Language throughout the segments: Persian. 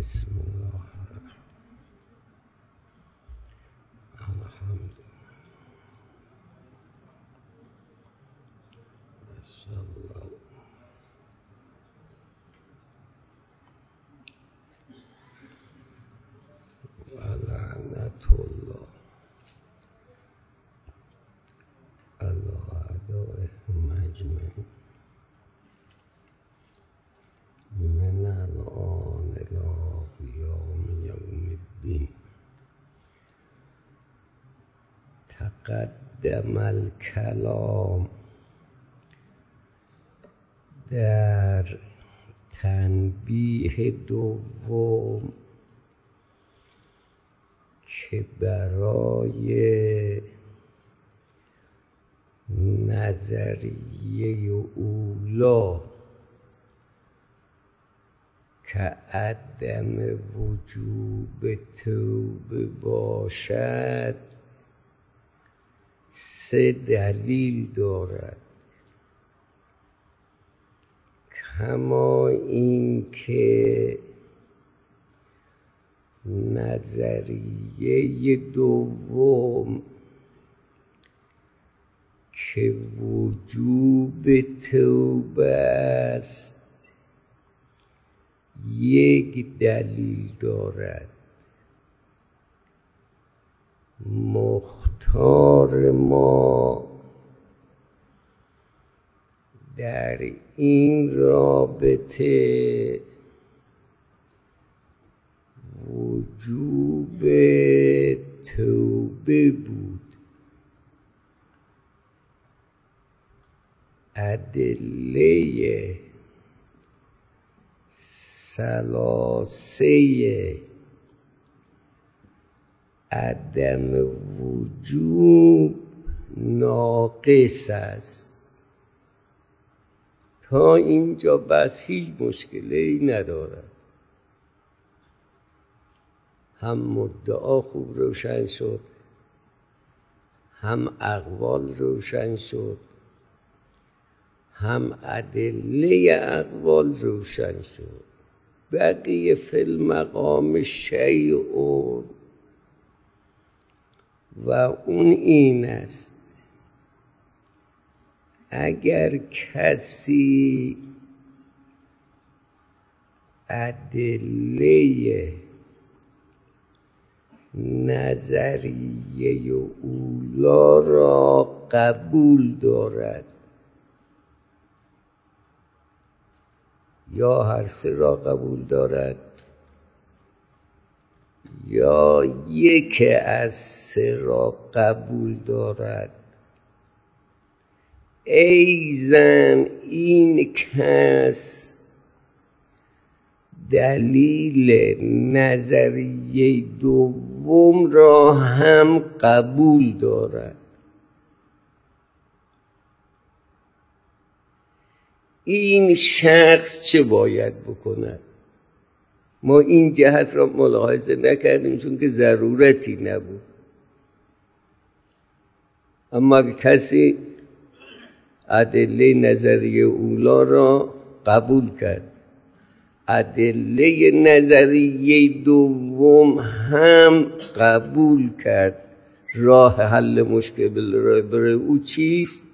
بسم الله الحمد لله ولعنة الله على أعدائهم أجمعين من الآن إلى قيام يوم الدين. تقدم الكلام در تنبیه دوم که برای نظریه اولا که عدم وجوب توبه باشد 3 دلیل دارد، کما این که نظریه دوم که وجوب توبه است 1 دلیل دارد. مختار ما در این رابطه وجوب توبه بود. ادله 3 عدم وجوب ناقص است. تا اینجا بس هیچ مشکلی ندارد. هم مدعا خوب روشن شد، هم اقوال روشن شد، هم ادله اقوال روشن شد. بقیه فی المقام شیء و اون این است: اگر کسی ادله نظریه اولا را قبول دارد یا هر 3 را قبول دارد یا 1 از 3 را قبول دارد، ایزن این کس دلیل نظریه دوم را هم قبول دارد. این شخص چه باید بکند؟ ما این جهت را ملاحظه نکردیم چون که ضرورتی نبود. اما کسی ادله نظریه اولا را قبول کرد، ادله نظریه دوم هم قبول کرد، راه حل مشکل برای او چیست؟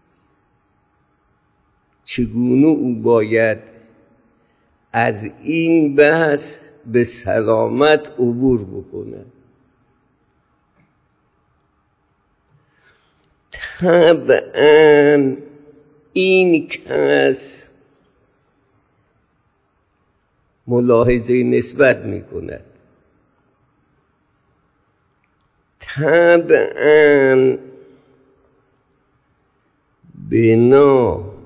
چگونه او باید از این بحث به سلامت عبور بکنه؟ طبعا این کس ملاحظه نسبت می کند. طبعا بنا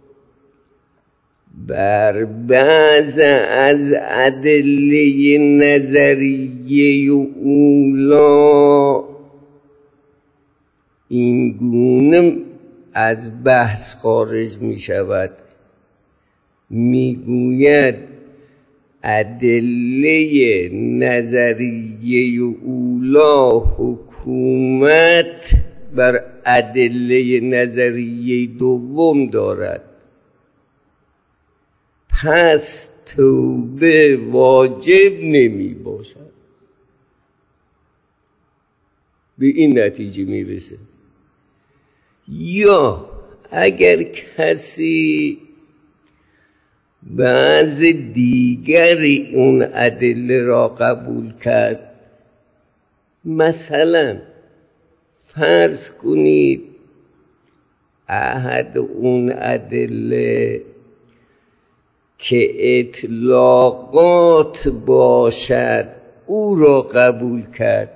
بر بعض از ادله نظریه اولا این گونه از بحث خارج می شود. می گوید ادله نظریه اولا حکومت بر ادله نظریه دوم دارد. پس توبه واجب نمی باشد. به این نتیجه میرسه. یا اگر کسی بعض دیگری اون ادله را قبول کرد، مثلا فرض کنید احد اون ادله که اطلاقات باشد او را قبول کرد،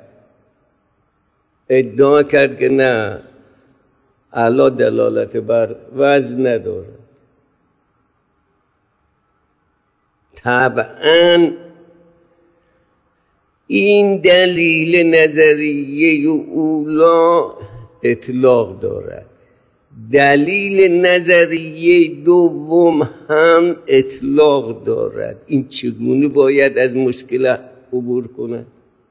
ادعا کرد که نه الا دلالت بر وضع ندارد. طبعا این دلیل نظریه اولا اطلاق دارد، دلیل نظریه دوم هم اطلاق دارد. این چگونه باید از مشکل عبور کند؟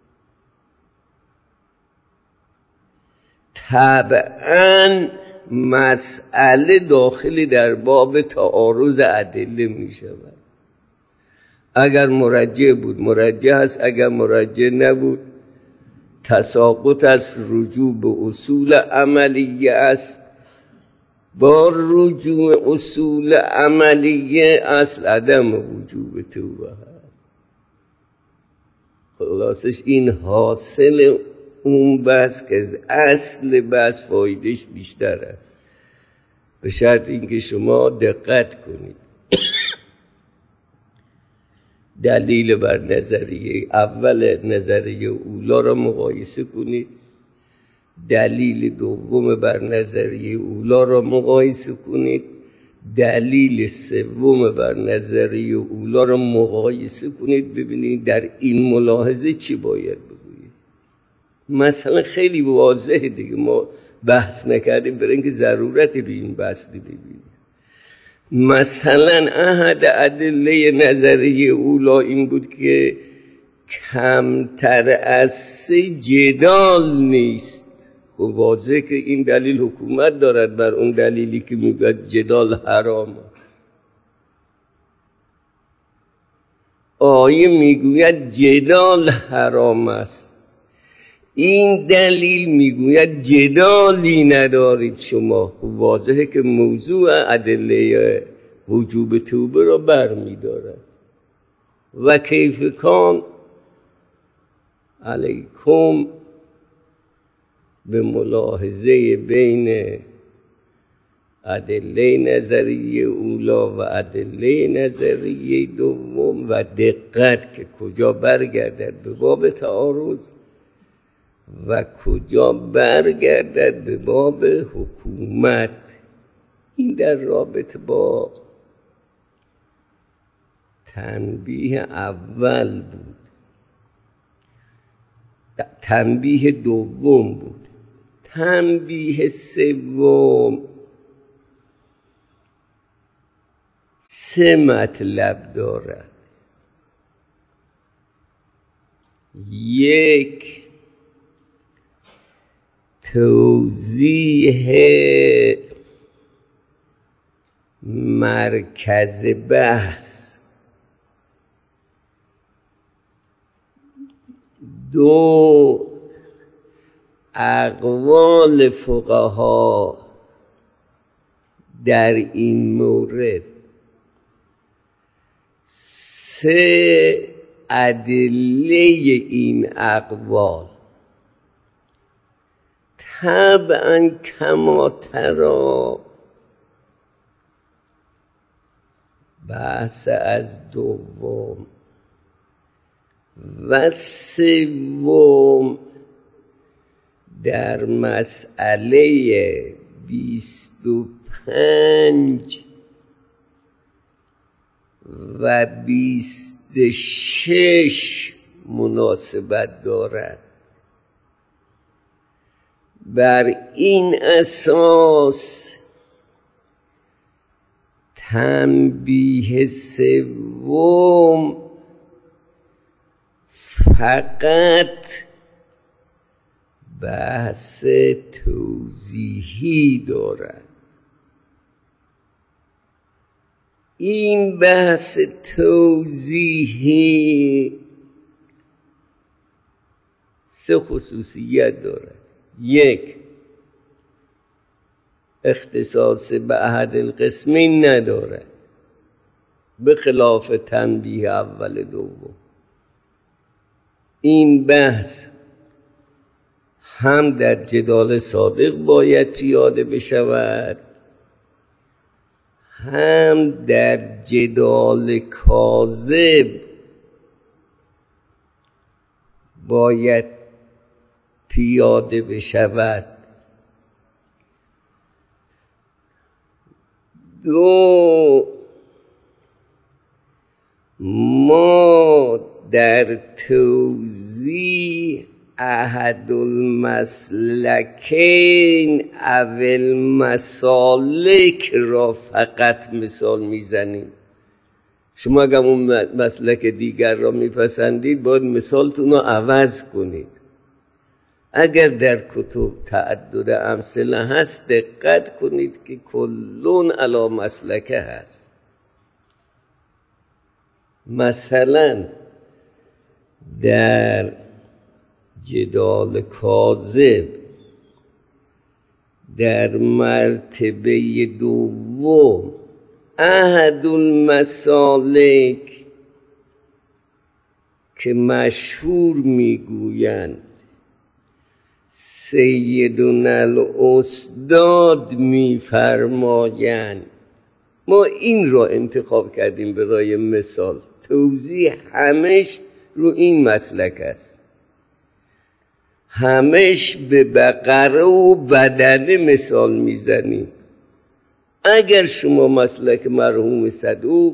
طبعا مسئله داخل در باب تعارض ادله می شود. اگر مرجع بود مرجع است، اگر مرجع نبود تساقط است، رجوع به اصول عملیه است. با رجوع اصول عملیه اصل عدم وجوب توبه هست. خلاصش این حاصل اون بحث که از اصل بحث فایدهش بیشتره، به شرط اینکه شما دقت کنید. دلیل بر نظریه اول نظریه اولا را مقایسه کنید، دلیل دوم بر نظریه اولا را مقایسه کنید، دلیل سوم بر نظریه اولا را مقایسه کنید، ببینید در این ملاحظه چی باید بگویید. مثلا خیلی واضحه دیگه، ما بحث نکردیم برای اینکه ضرورتی به این بحث ببینید. مثلا احد ادله نظریه اولا این بود که کمتر از 3 جدال نیست. خب واضحه که این دلیل حکومت دارد بر اون دلیلی که میگه جدال حرام. آیه میگوید جدال حرام است، این دلیل میگوید جدالی ندارید شما. خب واضحه که موضوع ادله وجوب توبه را بر میدارد. و کیف کان علیکم به ملاحظه بین ادله نظریه اولا و ادله نظریه دوم و دقت که کجا برگردد به باب تعارض و کجا برگردد به باب حکومت. این در رابطه با تنبیه اول بود. تنبیه دوم بود. تنبیه سوم 3 مطلب دارد. 1 توضیح مرکز بحث، 2 اقوال فقها در این مورد، 3 ادله این اقوال. طبعا کما ترا بحث از دوم و سوم در مسئله 25 و 26 مناسبت دارد. بر این اساس تنبیه سوم فقط بحث توضیحی دارد. این بحث توضیحی 3 خصوصیت داره. 1، اختصاص به احد القسمین نداره، به خلاف تنبیه اول دوم. این بحث هم در جدال صادق باید پیاده بشود، هم در جدال کاذب باید پیاده بشود. 2، ما در توضیح احد المسلکین او المسالک را فقط مثال میزنیم. شما اگر اون مسلک دیگر را میپسندید باید مثالتون رو عوض کنید. اگر در کتب تعدد امثله هست دقت کنید که کلون علی مسلکه هست. مثلا در جدال کاذب در مرتبه دوم احد المسالک که مشهور میگویند سیدنا الاستاد میفرمایند، ما این را انتخاب کردیم برای مثال. توضیح همش رو این مسلک است، همش به بقره و بدنه مثال میزنیم. اگر شما مسلک مرحوم صدوق،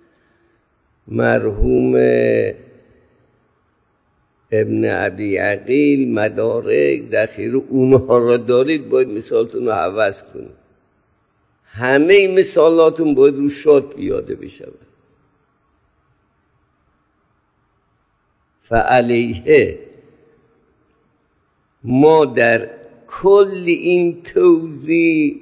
مرحوم ابن ابی عقیل، مدارک، ذخیره اونها را دارید باید مثالتون رو عوض کنید. همه مثالاتون باید رو شاد پیاده بشود. فعلیه ما در کل این توضیح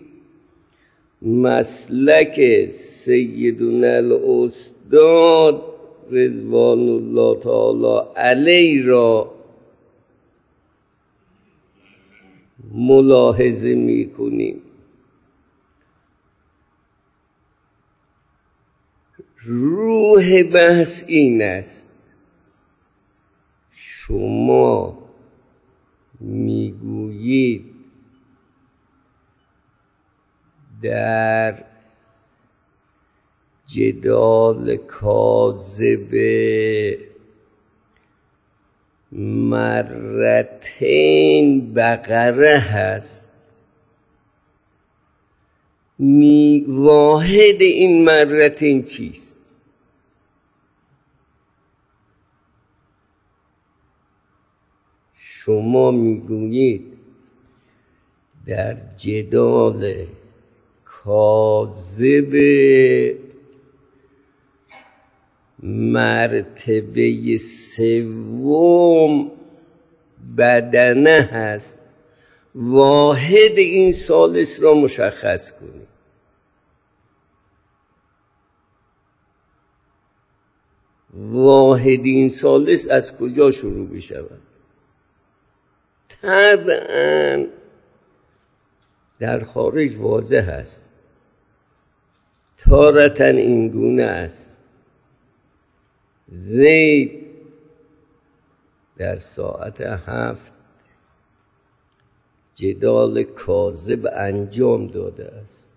مسلک سیدنا الاستاد رضوان الله تعالی علیه را ملاحظه میکنیم. روح بحث این است، شما میگویید در جدال کاذب مرتين بقره هست، واحد این مرتين چیست؟ شما میگویید در جدال کاذب مرتبه سوم بدنه هست، واحد این ثالث را مشخص کنید. واحد این ثالث از کجا شروع بشود؟ طبعا در خارج واضح است، تارةً این گونه است: زید در ساعت 7 جدال کاذب انجام داده است،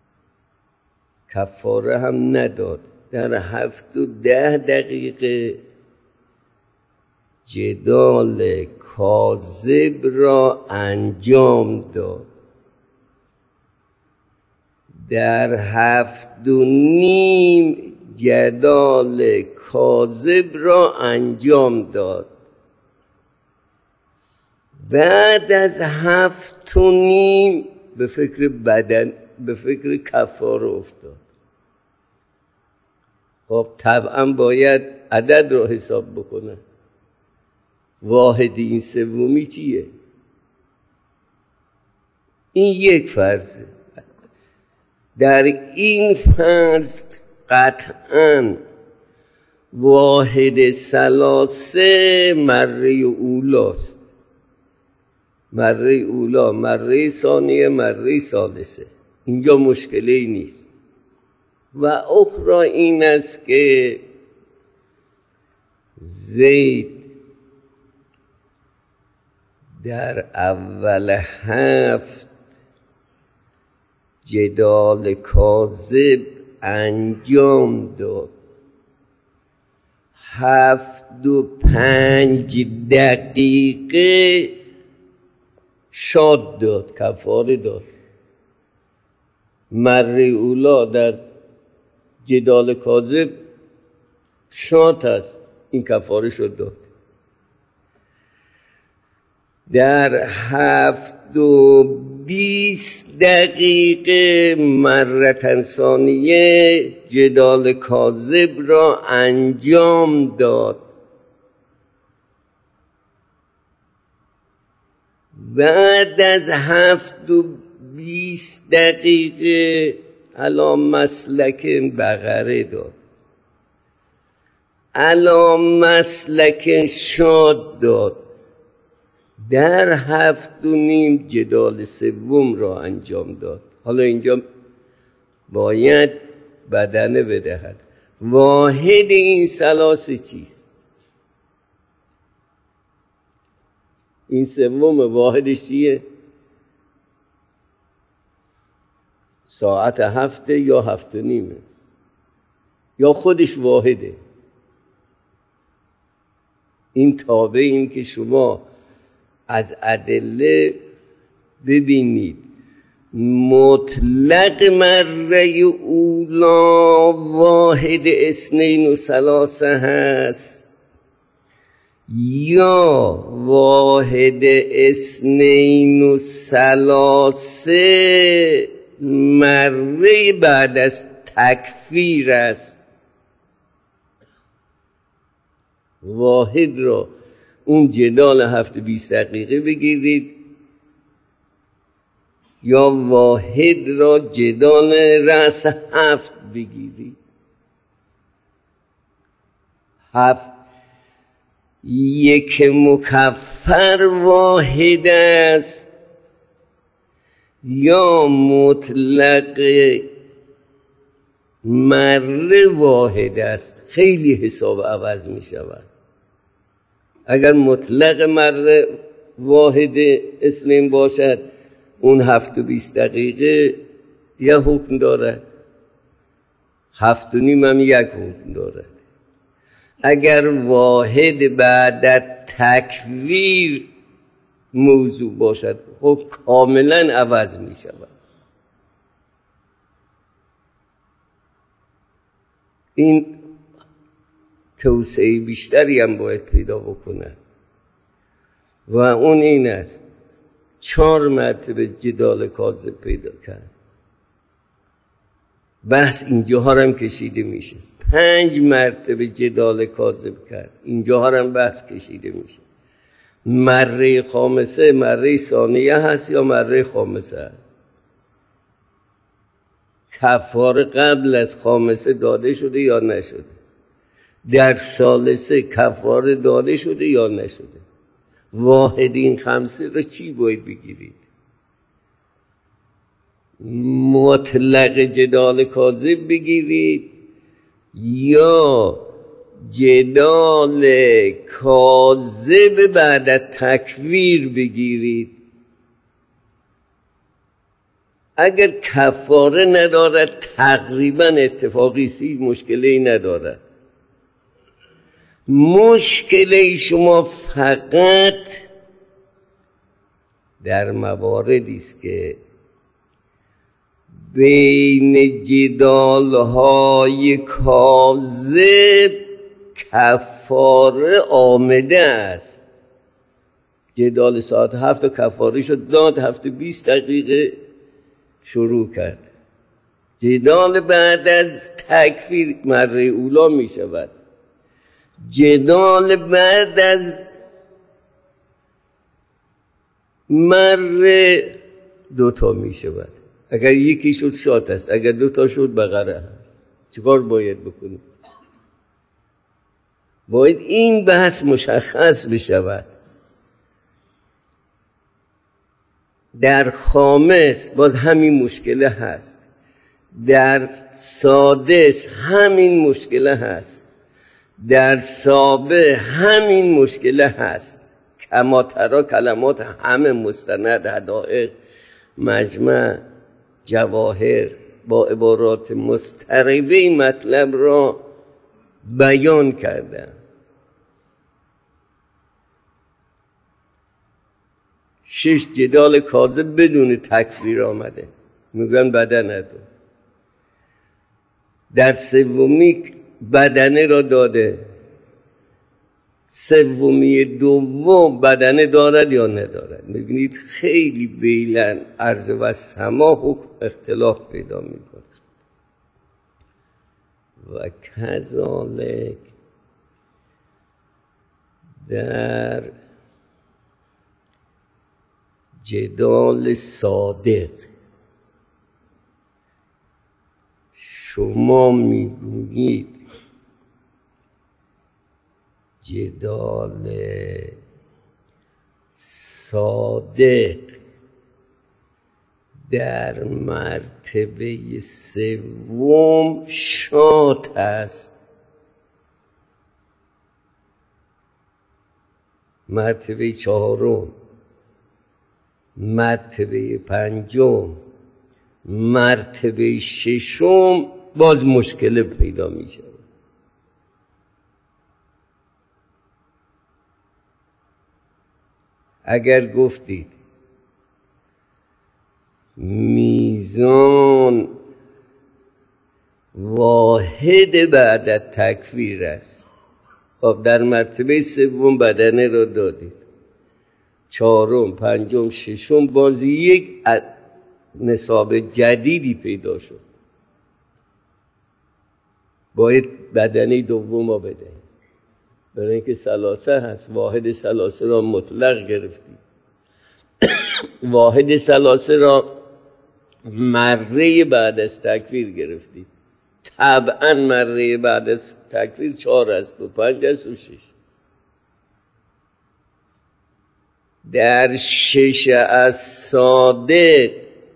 کفاره هم نداد. در 7 و 10 دقیقه جدال کاذب را انجام داد. در 7 و نیم جدال کاذب را انجام داد. بعد از 7 و نیم به فکر بدن، به فکر کفاره افتاد. خب طبعا باید عدد را حساب بکنه. واحد این سومی چیه؟ این یک فرضه. در این فرض قطعاً واحد ثلاثه مره اولاست. مره اولا، مره ثانیه، مره ثالثه. اینجا مشکلی نیست. و اخرى این است که زید در اول 7 جدال کاذب انجام داد. 7 و 5 دقیقه شاد داد، کفاره داد. مره اولا در جدال کاذب شاد است، این کفاره شد داد. در 7 و 20 دقیقه مرة ثانیه جدال کاذب را انجام داد. بعد از 7 و 20 دقیقه علی مسلک بقره داد، علی مسلک شاد داد. در 7 و نیم جدال سوم را انجام داد. حالا اینجا باید بدنه بدهد. واحد این ثلاثه چیست؟ این سوم واحدش چیه؟ ساعت 7 یا 7 و نیمه یا خودش واحده. این تابع این که شما از ادله ببینید مطلق مره اولا واحد اثنین و ثلاثه هست یا واحد اثنین و ثلاثه مره بعد از تکفیر است. واحد را اون جدال 7 20 دقیقه بگیرید یا واحد را جدال رأس 7 بگیرید. 7 یک مکفر واحد است یا مطلق مره واحد است. خیلی حساب عوض می شود. اگر مطلق مره واحد اثنین باشد اون 7 و 20 دقیقه یک حکم دارد، 7 و نیم هم یک حکم دارد. اگر واحد بعد تکویر موضوع باشد حکم کاملا عوض می شود. این توسعه بیشتری هم باید پیدا بکنه و اون این است 4 مرتبه جدال کاذب پیدا کرد. بحث اینجاها هم کشیده میشه. 5 مرتبه جدال کاذب کرد، اینجاها هم بحث کشیده میشه. مره خامسه مره ثانیه هست یا مره خامسه هست؟ کفاره قبل از خامسه داده شده یا نشده؟ در ثالثه کفاره داده شده یا نشده؟ واحد این خمسه رو چی باید بگیرید؟ مطلق جدال کاذب بگیرید یا جدال کاذب بعد از تکفیر بگیرید؟ اگر کفاره ندارد تقریبا اتفاقی هیچ مشکلی ندارد. مشکلی شما فقط در مواردی است که بین جدال‌های کاذب کفاره آمده است. جدال ساعت 7 کفاره شد داد، 7 20 دقیقه شروع کرد. جدال بعد از تکفیر مره اولا می شود. جدال بعد از مره 2 تا می شود. اگر یکی شد شات است، اگر 2 تا شد بقره هست. چیکار باید بکنید؟ باید این بحث مشخص بشود. در خامس باز همین مشکله هست، در سادس همین مشکله هست، در سابع همین مشکله هست. کما ترا کلمات همه مستند، حدائق، مجمع، جواهر با عبارات مضطربه این مطلب را بیان کردن. 6 جدال کاذب بدون تکفیر آمده، میگن بدنه تو. در سومی بدنه را داده، سومی دوم بدنه دارد یا ندارد. میبینید خیلی بیلن عرض و سما حکم اختلاف پیدا میکنه. و کذالک در جدال صادق شما میگویید جدال صادق در مرتبه سوم شات است، مرتبه چهارم، مرتبه پنجم، مرتبه ششم باز مشکل پیدا می شود. اگر گفتید میزان واحد بعد از تکفیر است، خب در مرتبه سوم بدنه را دادید، چهارم، پنجم، ششم باز یک نصاب جدیدی پیدا شد، باید بدنه دوم را بده. برای اینکه ثلاثه هست، واحد ثلاثه را مطلق گرفتی، واحد ثلاثه را مره بعد از تکفیر گرفتی. طبعا مره بعد از تکفیر 4 است و 5 است و 6. در 6 از صادق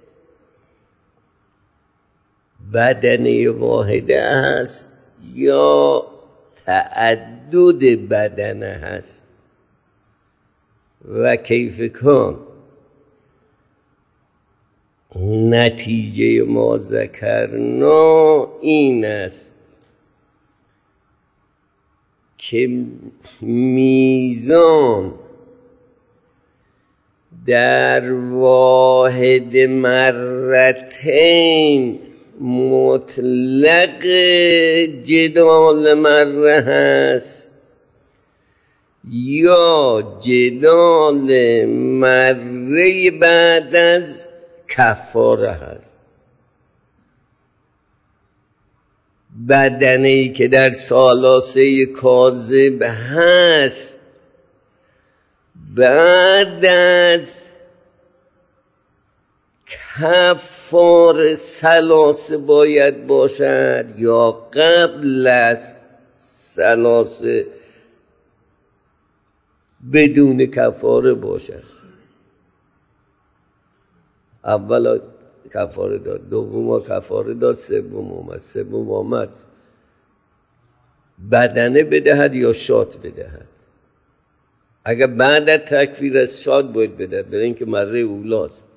بدنه واحده است یا تعدد بدنه هست؟ و کیف کان نتیجه ما ذکرنا این است که میزان در واحد مرتين مطلق جدال مره هست یا جدال مره بعد از کفاره هست. بدنه‌ای که در ثلاثه کاذب هست بعد از کفاره ثلاثه باید باشد یا قبل از ثلاثه بدون کفاره باشد؟ اول کفاره داد، دوم کفاره داد، سوم آمد بدنه بدهد یا شات بدهد. اگر بعد از تکفیر از شات باید بدهد، برای اینکه مره اولاست.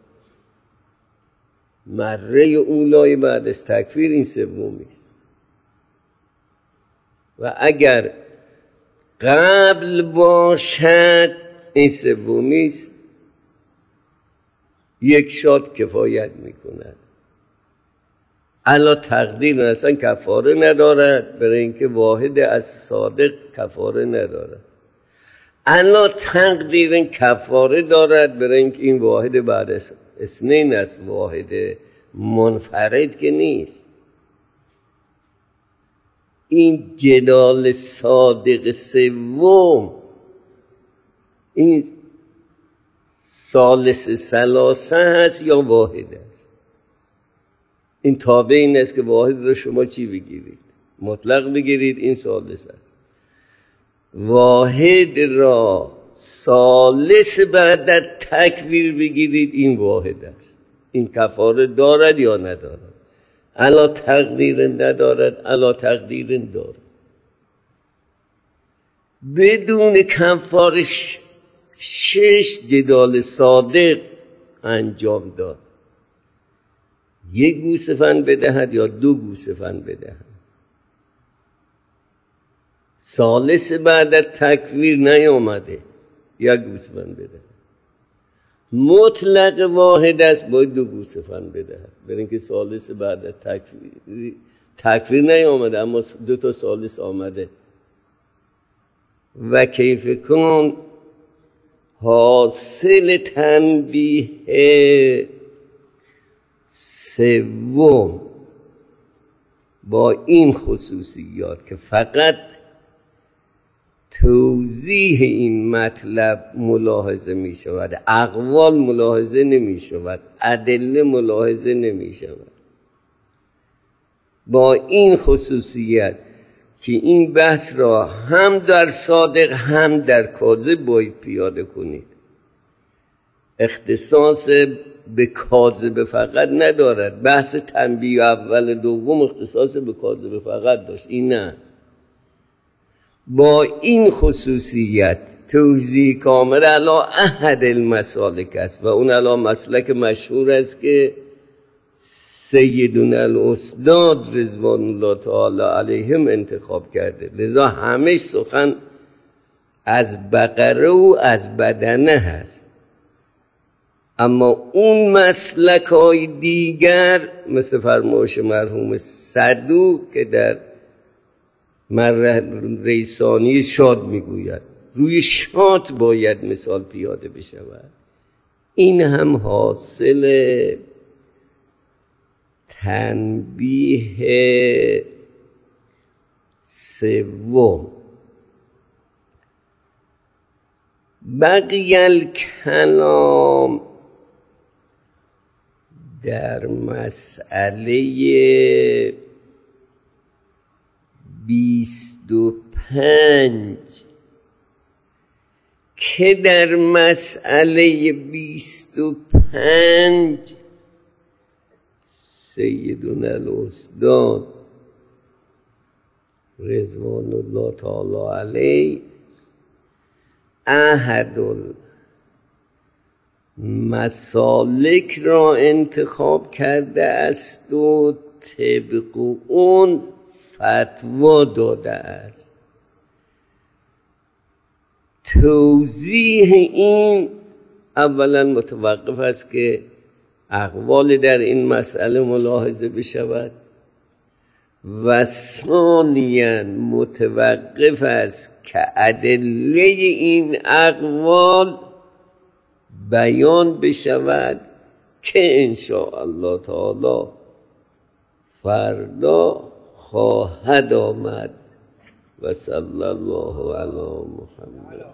مره اولای بعد از تکفیر این سومیست. و اگر قبل باشد این سومیست، یک شات کفایت میکند. الا تقدیر اصلا کفاره ندارد، برای اینکه واحد از صادق کفاره ندارد. الا تقدیر کفاره دارد، برای اینکه این واحد بعد از اثنین است، واحد منفرد که نیست. این جدال صادق سوم، این ثالث ثلاثه هست یا واحد است؟ این تابع این است که واحد را شما چی بگیرید؟ مطلق بگیرید، این ثالث است. واحد را ثالث بعد در تکویر بگیرید، این واحد است. این کفاره دارد یا ندارد؟ علا تقدیر ندارد، علا تقدیر دارد. بدون کفارش 6 جدال صادق انجام داد. 1 گوسفند بدهد یا 2 گوسفند بدهد. ثالث بعد از تکویر نیامده، 1 گوسفند بدهد. مطلق واحد است، باید 2 گوسفند بدهد، برای اینکه ثالث بعد از تکویر نیامده، اما 2 تا ثالث آمده. و کیف کن حاصل تنبیه سوم با این خصوصیات که فقط توضیح این مطلب ملاحظه می شود، اقوال ملاحظه نمی شود، ادله ملاحظه نمی شود. با این خصوصیت که این بحث را هم در صادق هم در کاذب باید پیاده کنید. اختصاص به کاذب فقط ندارد. بحث تنبیه اول دوم اختصاص به کاذب فقط داشت، این نه. با این خصوصیت توضیح کامل علی احد المسالک است و اون علی مسلک مشهور است که سیدنا الاستاد رضوان الله تعالی علیهم انتخاب کرده. لذا همه سخن از بقره و از بدنه هست. اما اون مسلک های دیگر مثل فرمایش مرحوم صدوق که در مرحله ثانی شاد میگوید روی شاد باید مثال پیاده بشود. این هم حاصل تنبیه سوم. بقی الکلام در مسئله 25 که در مسئله 25 سیدنا الاستاد رضوان الله تعالی علیه احد المسالک را انتخاب کرده است و طبق اون فتوا داده است. توضیح این اولا متوقف است که اقوال در این مسئله ملاحظه بشود و ثانیاً متوقف است که ادله این اقوال بیان بشود که انشاءالله تعالی فردا خواهد آمد. و صلی الله علی محمد.